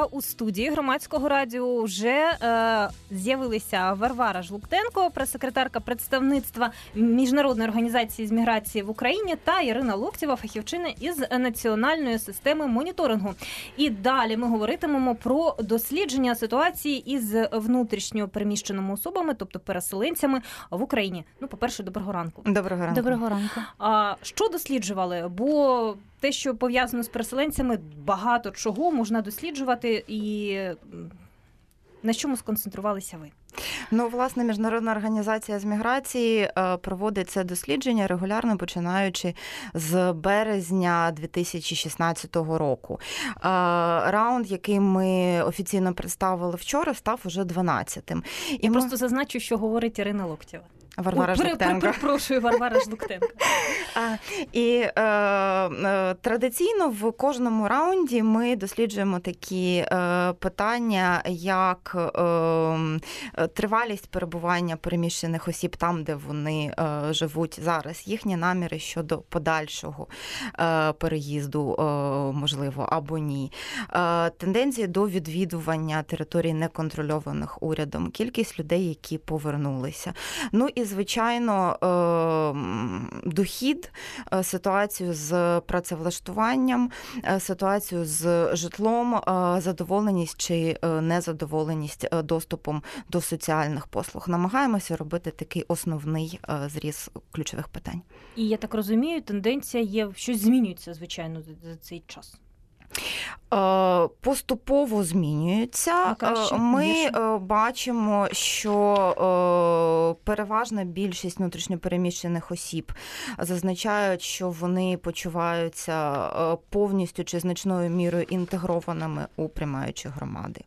у студії Громадського радіо вже з'явилися Варвара Жлуктенко, прес-секретарка представництва Міжнародної організації з міграції в Україні, та Ірина Локтєва, фахівчиня із національної системи моніторингу. І далі ми говоритимемо про дослідження ситуації із внутрішньо переміщеними особами, тобто переселенцями в Україні. Ну, по-перше, доброго ранку. Доброго ранку. Доброго ранку. Що досліджували? Бо те, що пов'язано з переселенцями, багато чого можна досліджувати, і на чому сконцентрувалися ви? Ну, власне, Міжнародна організація з міграції проводить це дослідження регулярно, починаючи з березня 2016 року. Раунд, який ми офіційно представили вчора, став уже 12-тим. Я просто зазначу, що говорить Ірина Локтєва. Варвара Жлуктенко. Перепрошую, Варвара Жлуктенко. І традиційно в кожному раунді ми досліджуємо такі питання, як тривалість перебування переміщених осіб там, де вони живуть зараз, їхні наміри щодо подальшого переїзду, можливо, або ні, тенденції до відвідування територій неконтрольованих урядом, кількість людей, які повернулися. Ну і звичайно, дохід, ситуацію з працевлаштуванням, ситуацію з житлом, задоволеність чи незадоволеність доступом до соціальних послуг. Намагаємося робити такий основний зріз ключових питань. І, я так розумію, тенденція є, щось змінюється, звичайно, за цей час. Поступово змінюється. Ми бачимо, що переважна більшість внутрішньопереміщених осіб зазначають, що вони почуваються повністю чи значною мірою інтегрованими у приймаючі громади.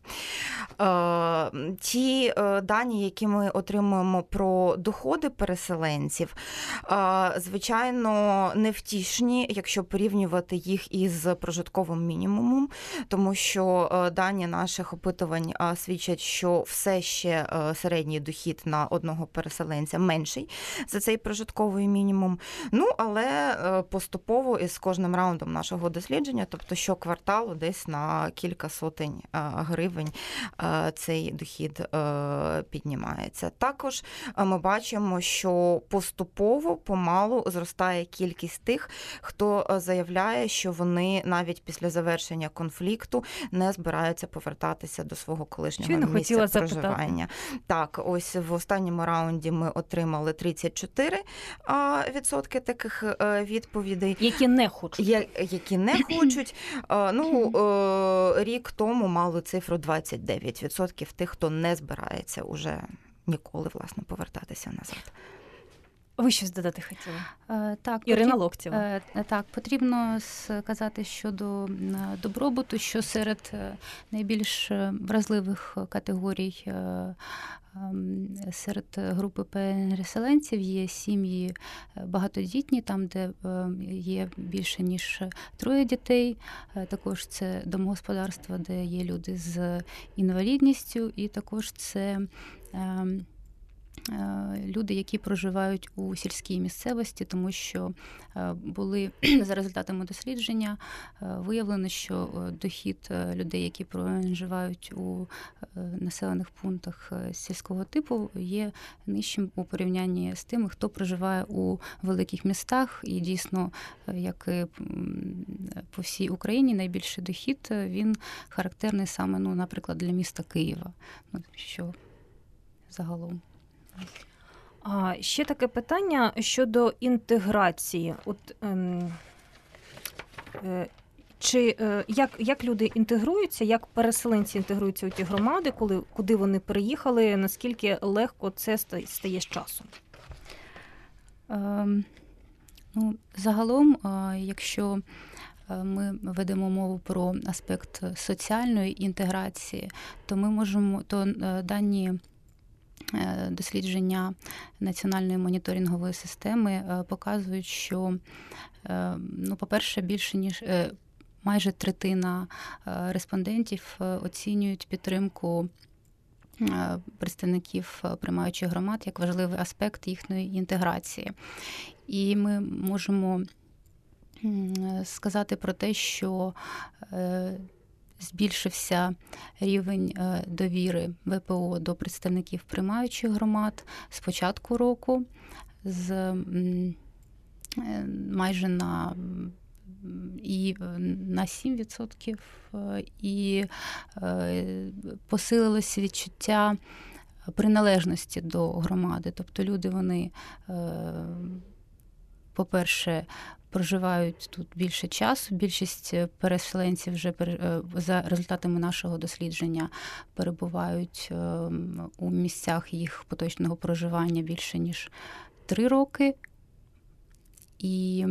Ті дані, які ми отримуємо про доходи переселенців, звичайно, невтішні, якщо порівнювати їх із прожитковим мінімумом, тому що дані наших опитувань свідчать, що все ще середній дохід на одного переселенця менший за цей прожитковий мінімум. Ну, але поступово із кожним раундом нашого дослідження, тобто щокварталу десь на кілька сотень гривень цей дохід піднімається. Також ми бачимо, що поступово, помалу зростає кількість тих, хто заявляє, що вони навіть після завершення конфлікту не збираються повертатися до свого колишнього місця проживання. Так, ось в останньому раунді ми отримали 34% таких відповідей. Які не хочуть. Які не хочуть. Рік тому мали цифру 29% тих, хто не збирається уже ніколи, власне, повертатися назад. Ви щось додати хотіли? Так, Ірина Локтєва. Так, потрібно сказати щодо добробуту, що серед найбільш вразливих категорій серед групи переселенців є сім'ї багатодітні, там, де є більше, ніж 3 дітей. Також це домогосподарства, де є люди з інвалідністю, і також це люди, які проживають у сільській місцевості, тому що були за результатами дослідження виявлено, що дохід людей, які проживають у населених пунктах сільського типу, є нижчим у порівнянні з тими, хто проживає у великих містах. І дійсно, як і по всій Україні, найбільший дохід, він характерний саме, наприклад, для міста Києва, що загалом. Ще таке питання щодо інтеграції. Як люди інтегруються, як переселенці інтегруються у ті громади, куди вони переїхали, наскільки легко це стає з часом? Загалом, якщо ми ведемо мову про аспект соціальної інтеграції, то дані дослідження Національної моніторингової системи показують, що, по-перше, більше ніж майже третина респондентів оцінюють підтримку представників приймаючих громад як важливий аспект їхньої інтеграції. І ми можемо сказати про те, що збільшився рівень довіри ВПО до представників приймаючих громад з початку року, з майже на 7%, і посилилося відчуття приналежності до громади. Тобто люди, вони, по-перше, проживають тут більше часу. Більшість переселенців вже за результатами нашого дослідження перебувають у місцях їх поточного проживання більше, ніж 3 роки. І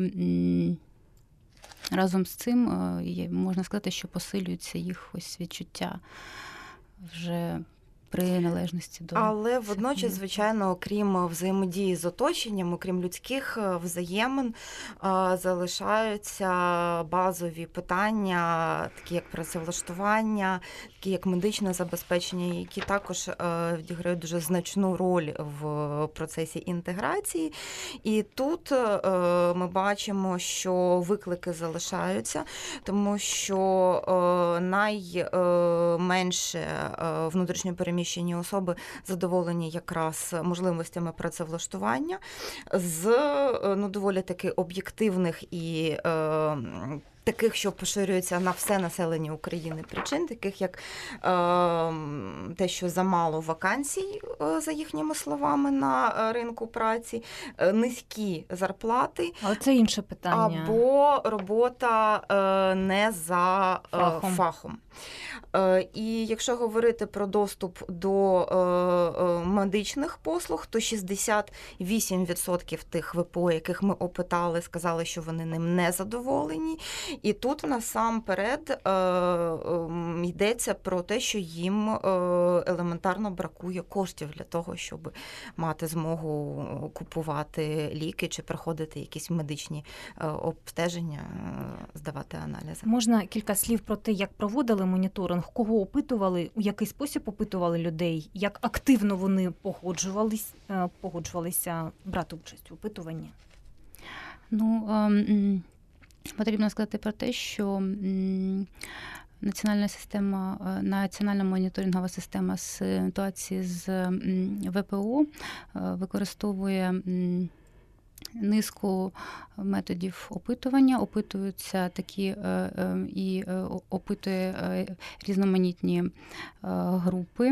разом з цим можна сказати, що посилюється їх ось відчуття вже приналежності до... Але водночас, звичайно, окрім взаємодії з оточенням, окрім людських взаємин, залишаються базові питання, такі як працевлаштування, такі як медичне забезпечення, які також відіграють дуже значну роль в процесі інтеграції. І тут ми бачимо, що виклики залишаються, тому що найменше внутрішньопереміщені особи задоволені якраз можливостями працевлаштування з доволі таки об'єктивних і таких, що поширюються на все населення України причин, таких як те, що замало вакансій, за їхніми словами, на ринку праці, низькі зарплати. Але це інше питання. Або робота не за фахом. І якщо говорити про доступ до медичних послуг, то 68% тих ВПО, яких ми опитали, сказали, що вони ним не задоволені. І тут насамперед йдеться про те, що їм елементарно бракує коштів для того, щоб мати змогу купувати ліки чи проходити якісь медичні обстеження, здавати аналізи. Можна кілька слів про те, як проводили моніторинг, кого опитували, у який спосіб опитували людей, як активно вони погоджувалися брати участь у опитуванні? Потрібно сказати про те, що національна моніторингова система ситуації з ВПО використовує низку методів опитування, опитуються такі і опитує різноманітні групи.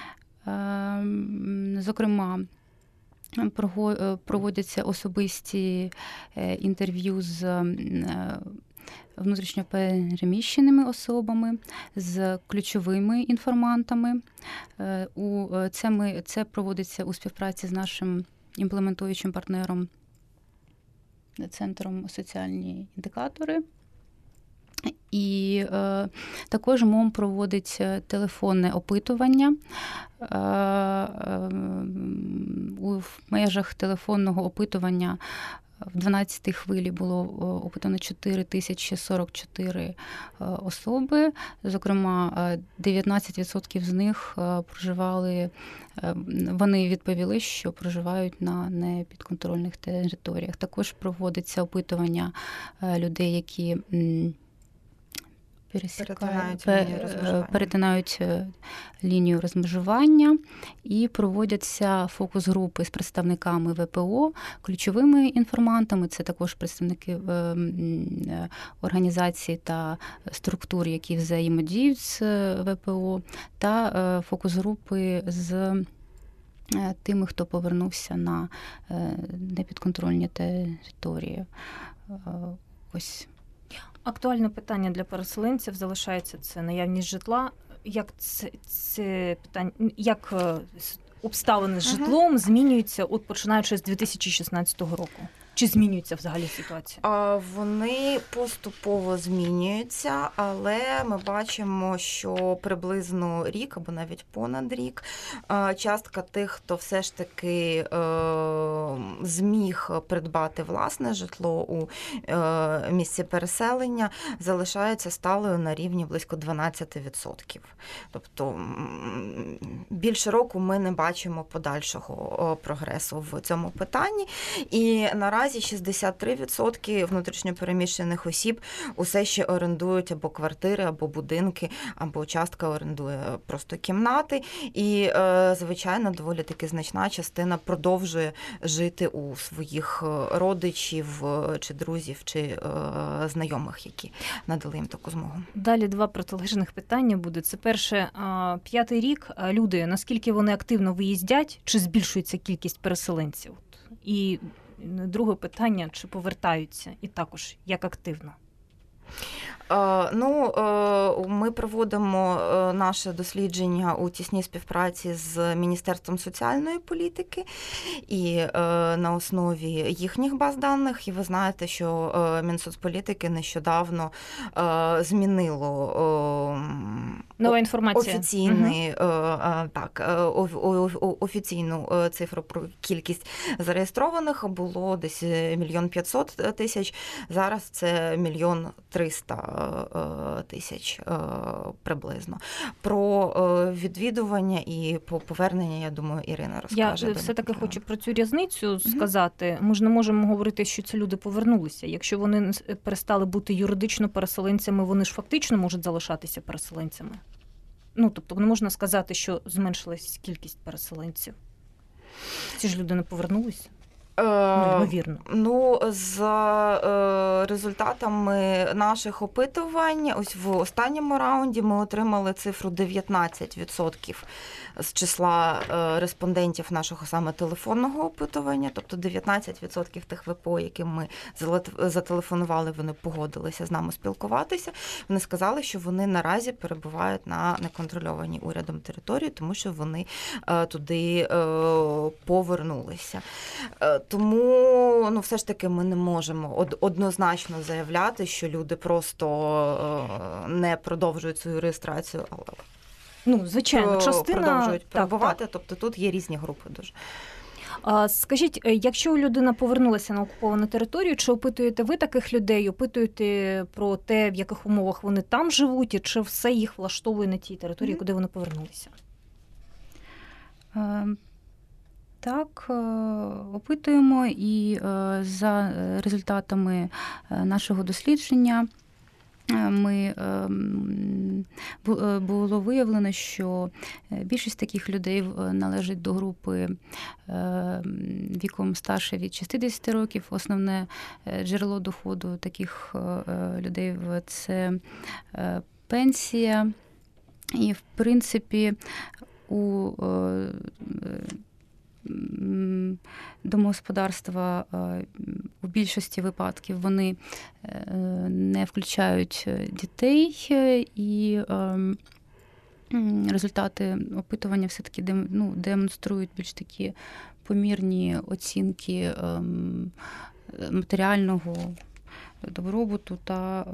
Зокрема, проводяться особисті інтерв'ю з внутрішньопереміщеними особами, з ключовими інформантами. Це проводиться у співпраці з нашим імплементуючим партнером Центром соціальні індикатори. І також МОМ проводить телефонне опитування. У межах телефонного опитування в 12-й хвилі було опитано 4044 особи. Зокрема, 19% з них проживали, вони відповіли, що проживають на непідконтрольних територіях. Також проводиться опитування людей, які перетинають лінію розмежування, і проводяться фокус-групи з представниками ВПО, ключовими інформантами, це також представники організацій та структур, які взаємодіють з ВПО, та фокус-групи з тими, хто повернувся на непідконтрольні території. Ось. Актуальне питання для переселенців залишається – це наявність житла. Як це питання, як обставини з житлом змінюються, починаючи з 2016 року? Чи змінюється взагалі ситуація? Вони поступово змінюються, але ми бачимо, що приблизно рік або навіть понад рік частка тих, хто все ж таки зміг придбати власне житло у місці переселення, залишається сталою на рівні близько 12%. Тобто більше року ми не бачимо подальшого прогресу в цьому питанні. І наразі наразі 63% внутрішньопереміщених осіб усе ще орендують або квартири, або будинки, або частка орендує просто кімнати. І, звичайно, доволі таки значна частина продовжує жити у своїх родичів, чи друзів, чи знайомих, які надали їм таку змогу. Далі два протилежних питання буде. Це перше, 5-й рік. Люди, наскільки вони активно виїздять, чи збільшується кількість переселенців? І друге питання, чи повертаються, і також як активно? Ми проводимо наше дослідження у тісній співпраці з Міністерством соціальної політики і на основі їхніх баз даних. І ви знаєте, що Мінсоцполітики нещодавно змінило нова інформація. Офіційну цифру про кількість зареєстрованих було десь 1 500 000 тисяч. Зараз це 1 300 000 тисяч приблизно. Про відвідування і повернення, я думаю, Ірина розкаже. Я все-таки хочу про цю різницю сказати. Ми ж не можемо говорити, що ці люди повернулися. Якщо вони перестали бути юридично переселенцями, вони ж фактично можуть залишатися переселенцями. Тобто не можна сказати, що зменшилась кількість переселенців. Ці ж люди не повернулися. Ймовірно. За результатами наших опитувань, ось в останньому раунді ми отримали цифру 19% з числа респондентів нашого саме телефонного опитування, тобто 19% тих ВПО, яким ми зателефонували, вони погодилися з нами спілкуватися. Вони сказали, що вони наразі перебувають на неконтрольованій урядом території, тому що вони туди повернулися. Тому, все ж таки, ми не можемо однозначно заявляти, що люди просто не продовжують свою реєстрацію, але звичайно, частина продовжують перебувати. Тобто тут є різні групи дуже. Скажіть, якщо людина повернулася на окуповану територію, чи опитуєте ви таких людей, опитуєте про те, в яких умовах вони там живуть, і чи все їх влаштовує на тій території, куди вони повернулися? Так, опитуємо, і за результатами нашого дослідження було виявлено, що більшість таких людей належить до групи віком старше від 60 років. Основне джерело доходу таких людей – це пенсія. І, в принципі, у домогосподарства у більшості випадків вони не включають дітей, і результати опитування все-таки демонструють більш такі помірні оцінки матеріального добробуту та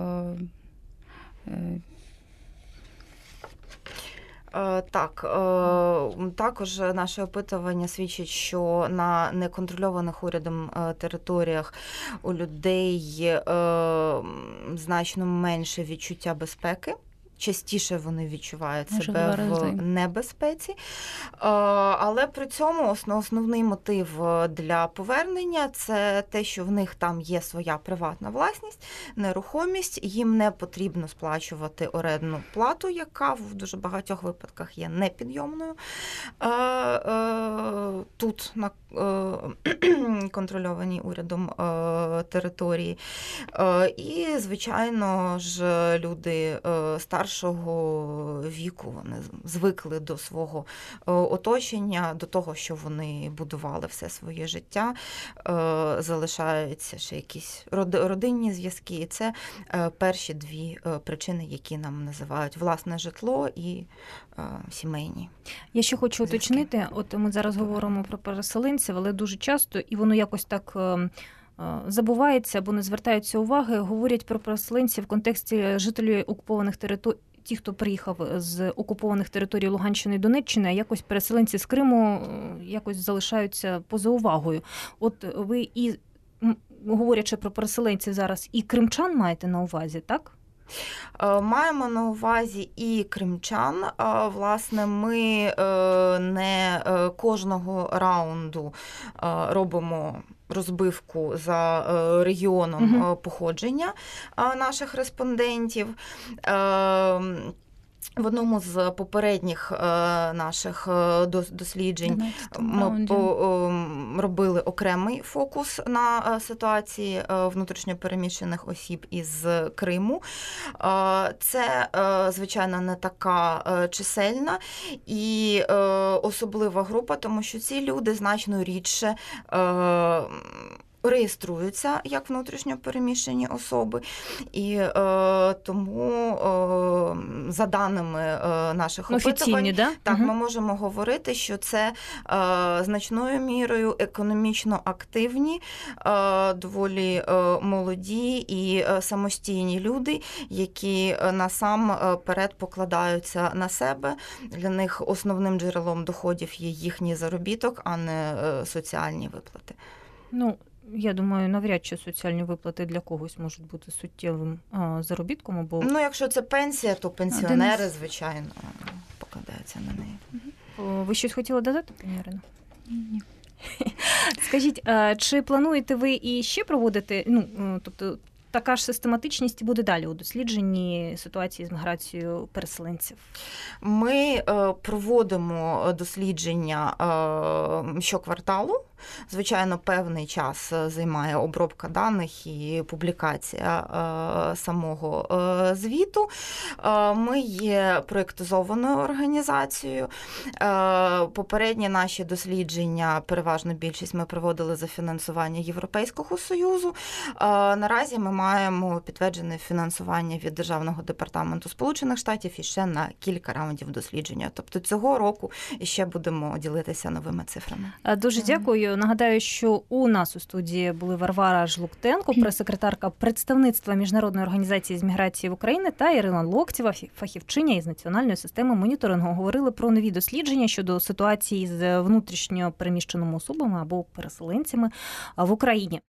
Так, також наше опитування свідчить, що на неконтрольованих урядом територіях у людей значно менше відчуття безпеки. Частіше вони відчувають себе в небезпеці. Але при цьому основний мотив для повернення – це те, що в них там є своя приватна власність, нерухомість, їм не потрібно сплачувати орендну плату, яка в дуже багатьох випадках є непідйомною тут на контрольованій урядом території. І, звичайно ж, люди старшого віку, вони звикли до свого оточення, до того, що вони будували все своє життя, залишаються ще якісь родинні зв'язки. І це перші дві причини, які нам називають власне житло і сімейні. Я ще хочу уточнити, от ми зараз говоримо про переселенців, але дуже часто, і воно якось так забувається або не звертаються уваги, говорять про переселенців в контексті жителів окупованих територій, ті, хто приїхав з окупованих територій Луганщини і Донеччини, а якось переселенці з Криму якось залишаються поза увагою. От ви і, говорячи про переселенців зараз, і кримчан маєте на увазі, так? Маємо на увазі і кримчан. Власне, ми не кожного раунду робимо розбивку за регіоном походження наших респондентів. В одному з попередніх наших досліджень ми робили окремий фокус на ситуації внутрішньопереміщених осіб із Криму. Це, звичайно, не така чисельна і особлива група, тому що ці люди значно рідше реєструються як внутрішньо переміщені особи, і тому за даними наших опитувань, так, ми можемо говорити, що це значною мірою економічно активні, доволі молоді і самостійні люди, які насамперед покладаються на себе. Для них основним джерелом доходів є їхній заробіток, а не соціальні виплати. Я думаю, навряд чи соціальні виплати для когось можуть бути суттєвим заробітком. Або... якщо це пенсія, то пенсіонери, звичайно, покладаються на неї. Ви щось хотіли додати, пані Ірино? Ні. Скажіть, чи плануєте ви і ще проводити, тобто така ж систематичність буде далі у дослідженні ситуації з міграцією переселенців? Ми проводимо дослідження щокварталу. Звичайно, певний час займає обробка даних і публікація самого звіту. Ми є проєктизованою організацією. Попередні наші дослідження, переважно більшість, ми проводили за фінансування Європейського Союзу. Наразі ми маємо підтверджене фінансування від Державного департаменту Сполучених Штатів і ще на кілька раундів дослідження. Тобто цього року ще будемо ділитися новими цифрами. Дуже дякую. Нагадаю, що у нас у студії були Варвара Жлуктенко, прес-секретарка представництва Міжнародної організації з міграції в Україні, та Ірина Локтєва, фахівчиня із національної системи моніторингу. Говорили про нові дослідження щодо ситуації з внутрішньо переміщеними особами або переселенцями в Україні.